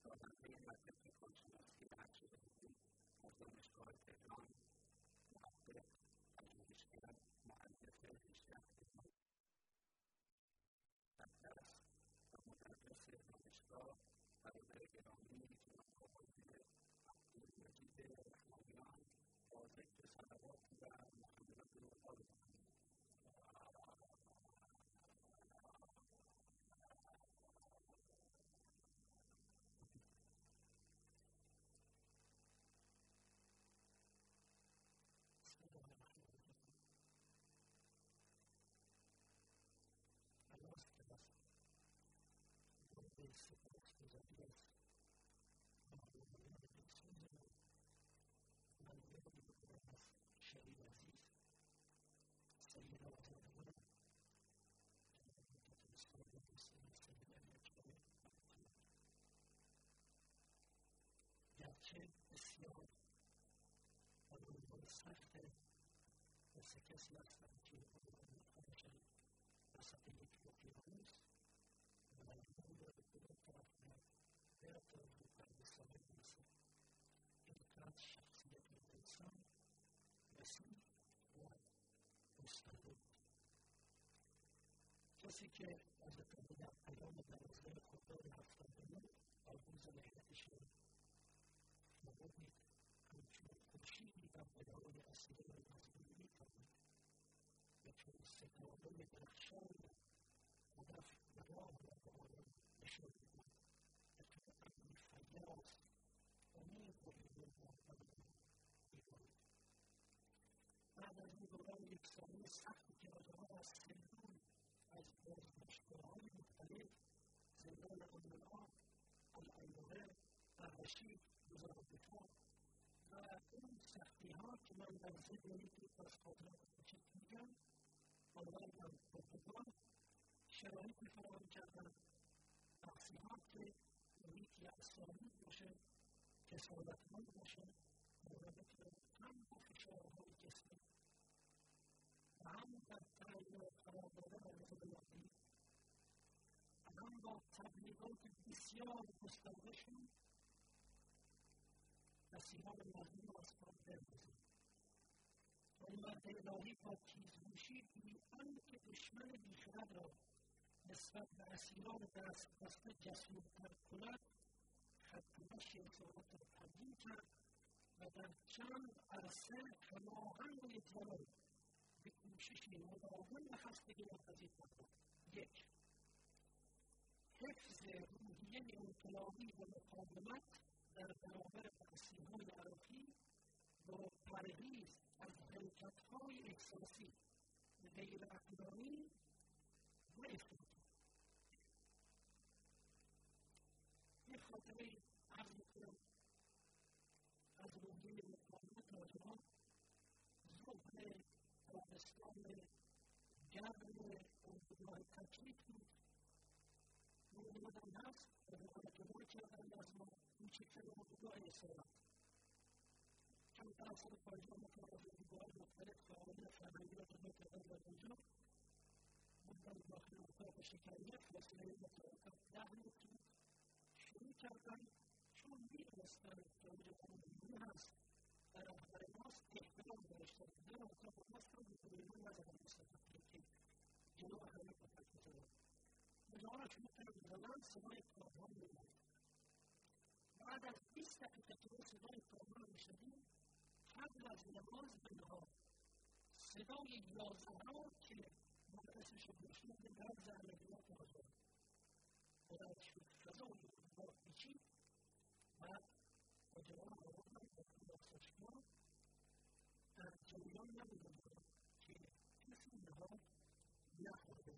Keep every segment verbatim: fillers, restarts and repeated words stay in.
سازنده مدرسه کارشناسی بخش حقوقی از دانشگاه تهران، محقق، پژوهشگر، مهندس پیشرفت مقدس و مدرس دانشگاه برادر گرامی جناب آقای عبدالمجید رحمانیان با ذکر صلوات و محمد و آل سپاسگزاری از مهمانان بسیار ممنون می‌کنم از شهید عزیز سید آزادگان مدت استاد بسیار سید امیرجان گرچه بسیار عنوان سخته مثل کسی هستند که عنوان می‌کنشن وسط یک اقیانوس و مجبور به کدام طرف باید تا به قلب ساحل برسد. اینقدر شخصیت انسان وسیع و مستقل. کسی که حضرت علی در پیام دوازده خرداد هفتاد و نه آغوز مهلتش را فرمودید همچون خورشیدی بر بدای اسیران مظلوم می‌تابید و چون ستاره درخشان هدف و راه را به آنان نشان می‌دهد و چون ابری فیاض امید و ایمان را برآورده می‌کند. بعد از این دوران یکسانی سختی که آنها از سلول از بازداشتگاه‌های مختلف زندان امن‌آب، العیاقه، الرشید، وزارت‌دفاع و اون سختی‌ها که من در ضمن یکی از خاطرات کوچک میگم آوردم پرتغال شرایطی فراهم کردن تحصیلات که محیطی اسلامی باشه کسالتمند باشه مواجه هم با فشارهای جسمی و هم در تغییر قرار دادن نظام مادی و هم با تبلیغات بسیار گستردهشون مسیحان مظلوم از کار بندازند. آن مرد الهی با تیزهوشی بی آنکه دشمن بیخرد را نسبت به اسیران دست بسته جسورتر کند خط و مشی اظهارات را تبیین کرد و در چند عرصه هماهنگ و یکزمان به کوششی مداوم و خستگی ناپذیر پرداخت. یک، حفظ روحیه انقلابی و مقاومت در برابر تأثیرهای عراقی با پرهیز از حرکت‌های احساسی غیر عقلانی و افراطی. یک خاطره عرض می‌کنم از روحیه مقاومت آنها. ظهر تابستان گرم اردوگاه تکلیف بود. من اومدم هست و مراقبه کردن از ما کوچکترین اردوگاه اسارت چند درصد پایگاه میکنم از اردوگاه مختلف فعالیت فرهنگی را دنبال کردن در اونجا بودن داخل اتاق شکریه فاصله متوسط ده متر بود. شروع کردن چون میدونستن که اونجا قانونی هست و رهبر ماست احترام داشتن در اتاق ماست هم میکنیمون نزدن مستقل که جلو همه کتک بزنن مجاهر شروع کرد بزنن صدای کارها میدونن. بعد از بیست دقیقه که صدای کارها رو میشنیم قبل از نماز بنها صدای یازها که مدرسش رو بشنیم به رمز عملیات آزاد بلند شد فضای با پیچید و با جوان آوردن با خلاصشگاه در جریان نبودن که کسی اینها نخورده.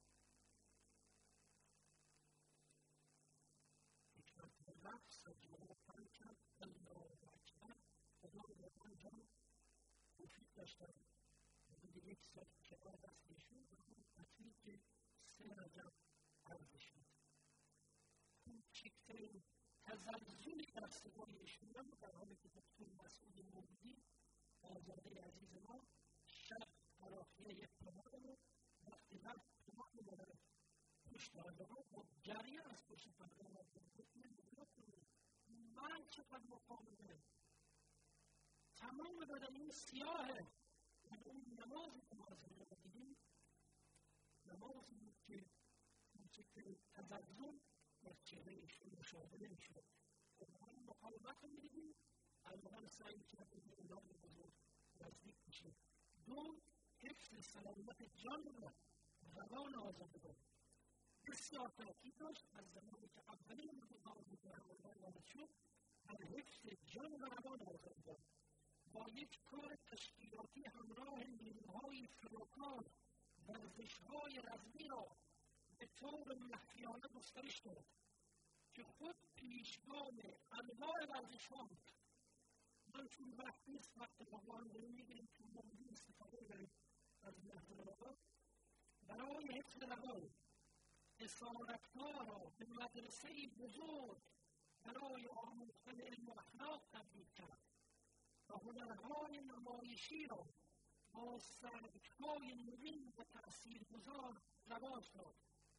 حکمت رفت سجاده پنج کرد الله اکبر خدا رو با من جان توفیق داشتن حدود یک سال کنار دست ایشون و اون تطویل که سه رجب عرضش بود. کوچکترین تزلزلی در صدای ایشون نبود در حالی که دکتر مسعود مولودی آزاده عزیز ما شب تراخیه یک تومان رو وقتی رفت تومان رو مادر پشت پرده ها با جریان از پشت پرده ها گفت من نگاه کنید من چقدر مقاومه تمام بدن این سیاهه. اون نمازی که ما از این رو دیدیم نمازی بود که کوچکترین تزلزل در چهرهش مشاهده نمی‌شد. اون مقاومت رو می‌دیدیم، اولا سعی کرد به اولاد بزرگ نزدیک بشه. دو، حفظ سلامت جان و روان آزادگان. بسیار تأکید داشت از زمانی که اولین متقاضی به همان‌ها وارد شد در حفظ جان و روان آزادگان. با یک کار تشکیلاتی همراه نیروهای فراکار ورزش‌های رزمی را به طور مخفیانه گسترش داد که خود پیشگام انواع ورزش‌ها بود. من چون وقت نیست وقت با هم داریم می‌گیریم که موضوع استفاده بریم از محضرها برای حفظ روان اسارت‌ها را به مدرسه‌ای بزرگ برای آموختن علم و اخلاق تبدیل کرد و هنرهای نمایشی را با سبک‌های نوین و تأثیرگذار رواج داد.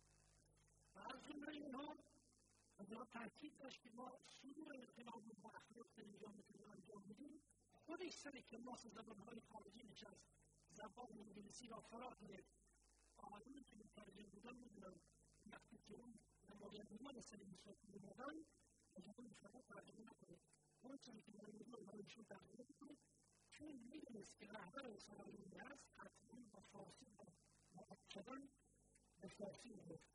و از جمله اینها حضرت تأکید داشت که ما صدور انقلاب و اخلاق در اینجا میتونیم انجام بدیم. خودش سر کلاس زبانهای خارجی نشست، زبان انگلیسی را فرا گرفت. آقایونی که مترجم بودن میدونم وقتی که اون نمایندگان سر این صحبت می‌آمدن اجازه شما ترجمه نکنید. اون چیزی که من می‌گم رو ایشون ترجمه کنید، چون می‌دونست که رهبر اسرائیلی هست حتما با فارسی و مؤکداً به فارسی می‌گفت.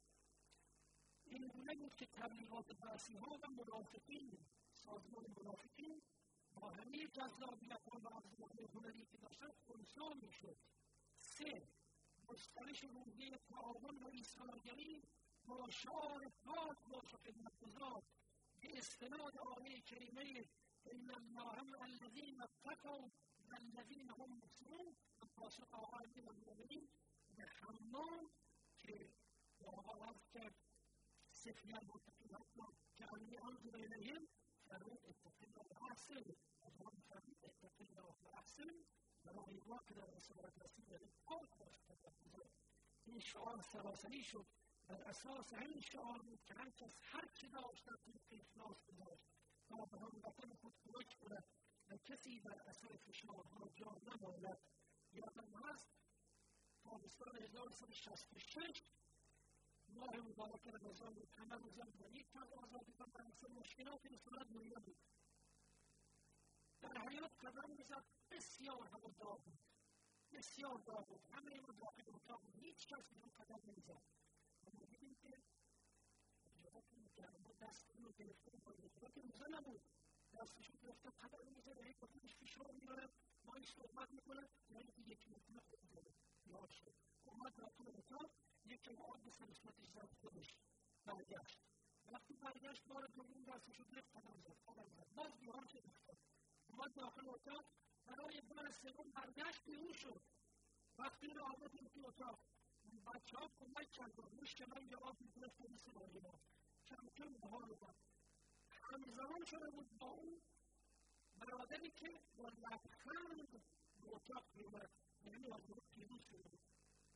این گونه بود که تبلیغات بعثی‌ها و منافقین، سازمان منافقین با همه جذابیت‌ها و ابزارهای هنری که داشتند خنثی می‌شد. سه، گسترش روحیه تعاون و ایثارگری با شعار پاک باش و خدمت‌گزار به استناد آیه کریمه ان الله مع الذین اتقوا والذین هم محسنون و پاسخ آقا امیرالمؤمنین به حمام که آقا عرض کرد سفلی المتقین حتی که انی انظر الیهم فرمود اتق الله و احسن. از آن فرمود اتق الله و احسن برای ما که در اسارت هستیم یعنی پاک باش خدمت‌گزار. این شعار سراسری شد. بر اساس همین شعار بود که هر کس هر چه داشت در توی اخلاص گذاشت تا به هموطن خود کمک کند و کسی بر اثر فشارها جا نماند. یادم هست تابستان هزار و سیصد و شصت و شش ماه مبارک رمضان بود. همه روزان و یک از آزادگان بر اثر مشکلات رسالت دنیا بود. در حیات قدم می‌زد. بسیار هوا داغ بود، بسیار داغ بود. همه ما داخل اتاق بود، هیچ کس بیرون قدم نمی‌زد. اما دیدیم که جوابی که اما دست رو گرفته بود و که روزه نبود دستش رو گرفته قدم می‌زد و یک بطورش فشار می‌برد با این صحبت می‌کنه یعنی که یکی می‌کنه خود می‌زده یاد شد. اومد داخل اتاق یکی آب به سر صورتش زد خودش برگشت. وقتی برگشت بار دوم دستش رو گرفت قدم زد قدم زد باز بیهار شد افتاد. اومد داخل اتاق برای بار سوم برگشت بیهوش شد. وقتی رو آمدیم توی اتاق بچه ها کمک کرد و روش که من یه آب می‌گرفت و مثل آریما کم کم بهار اومد. همزمان شده بود با اون برادری که با لبخند به اتاق می‌آمد یعنی از اون پیروز شده بود.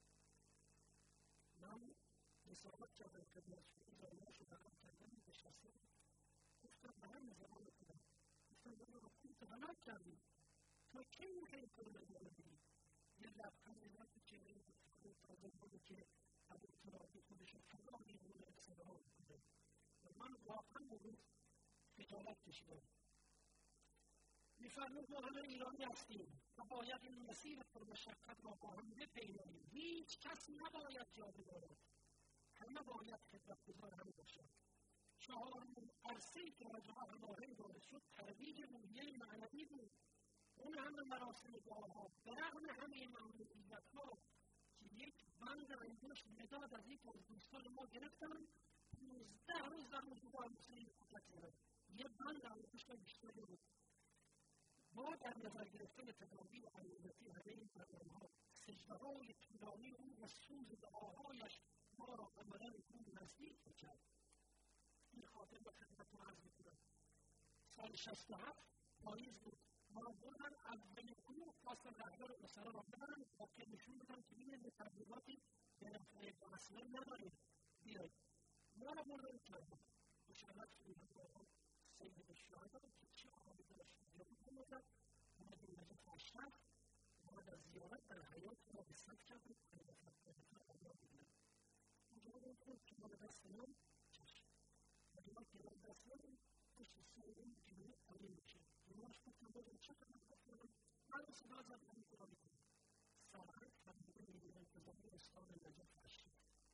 من رسالت کردم خدمت شما زایده شده هم کردم نشسته گفتم به همین زمان کنم گفتم به من خود تحمل کردیم تا کی می‌خواهی کنم ادامه بدیم. یه لبخند نگاه که چهره بود تازه بود که از اطلاعاتی خودش فلا می‌مونه اکسره ها می‌کنه و من واقعا بود خجالت کشیدم. می‌فرمود ما همه ایرانی هستیم و باید این مسیر پرمشقت را با هم بپیماییم. هیچ کس نباید جا بماند، همه باید خدمت‌گزار هم باشند. چهارمین عرصه‌ای که راجع‌ها هماهنگ وارد شد ترویج روحیه معنوی بود. اون همه مراسم دعاها برغم همه ممنوعیت‌ها که یک بند انگشت مداد از یک از دوستان ما گرفتن پونزده روز در روزگاه مسلم کوچک زدن. یه بند انگشت بیشتر بود. با در نظر گرفتن تداوی عملیاتی همه این برنامه‌ها سجده‌های طولانی او و سوز دعاهایش ما را عملاً او نزدیک می‌کرد. این خاطر به خدمتتون عرض می‌کنم. سال شصت و هفت پاییز بود. ما را بردن اولین گروه خواستن رهبر اسرا را ببرن و که نشون بدن که این به تبلیغاتی به نفع اصلا نداریم بیایید. ما را بردن کردن مشرف شدیم با سید شهدا که چه حالی داشت اینجا بودن بعد این نجف اشرف بعد از زیارت در حیات را به صد کرد و خلیفت‌الله آقا بودن اینجا بود که مال دست من چشم اگر که مال دست من پشت سر این جمعه عالی میشه جمعهش گفتم بودم چه کنم گفتم من رو صدا زد من رو میکنم ساعت فرموده میگه انتظاری اسلام نجف اشرف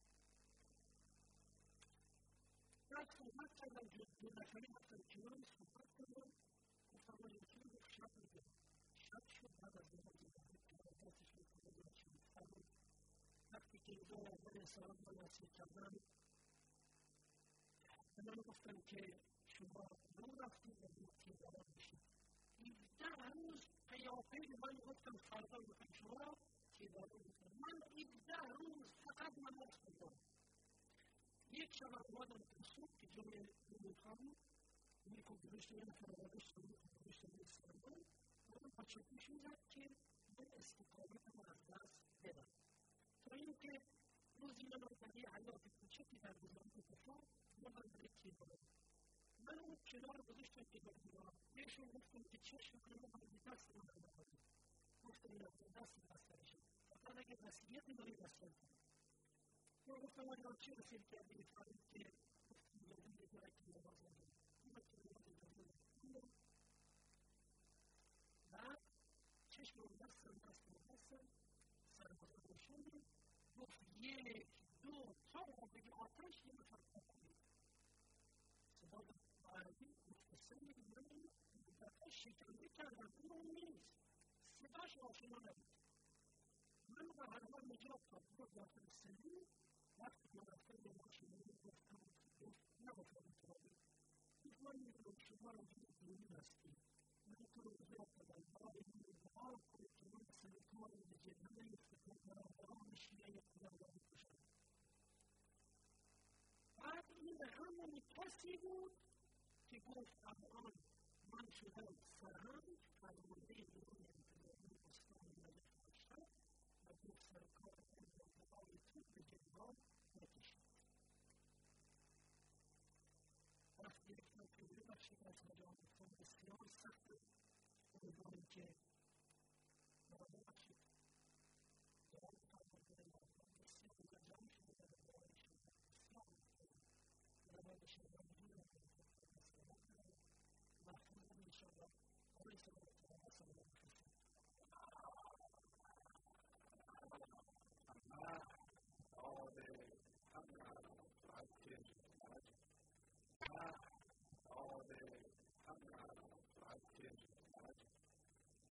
بعد صحبت کردم دو نفری رفتم کنار صحبت کردم گفتم من یکی رو گفت شب میگه شب شد بعد از نماز مغرب که برکتش میکنه یا چی میکنم وقتی که اینجا اول اسلام را نصیب کردم به من گفتم که شما رو رفتید و دو تیزارات بشید هفده روز پیاپی به من گفتم فردا میکنم شما تیزارات بکنم من هفده روز فقط نماز خوندم یک شب اومدم که صبح که جمعه نموزها بود نیکو گذاشت این فرادش رو گذاشت این اسلامان من پاچکیش میزد که من استقامت رو از دست بدم تا اینکه روزی من رو در یه حیات کوچکی در گذارم اتفاق من هم در یک تیزارم من اون کنار گذاشتم که در دیوار بهشون گفتم که چشم کنم و باید دست من رو بکنم گفتم این اصلا دست دست درشم فقط اگر وسیعت داری دست کنم من گفتم اگر چه رسید کردی فرید که گفتم یادم بگرد که نماز نمید من که نماز نمید بعد چشم رو دستم دستم دستم سرمازم روشنی گفت یک دو تا رو بگی آتش یه نفر پاکنی صدا عربی گفت سید من دفعه شکنده کردم اون نیست صداش آشنا نبود من به هر حال نجات داد بود داخل سلیم وقتی که رفتم به ماشینی گفتم گفت نگفتم اترابی گفت من میدونم شما رو که دونی هستی من تو رو نجات دادم برای این دعا کنید که من سر کار رو به جنه نیفتم برای شیعه خدا را بکشم بعد این همون کسی بود که گفت الان من شدم سرهنگ فرمانده نیروی انتظامی اسلام نجف اشرف و گفت سرکار انتظامی تو به جنها نکشید وقتی گرفتم که ببخشید از مجال گفتم بسیار سخت امیدوارم که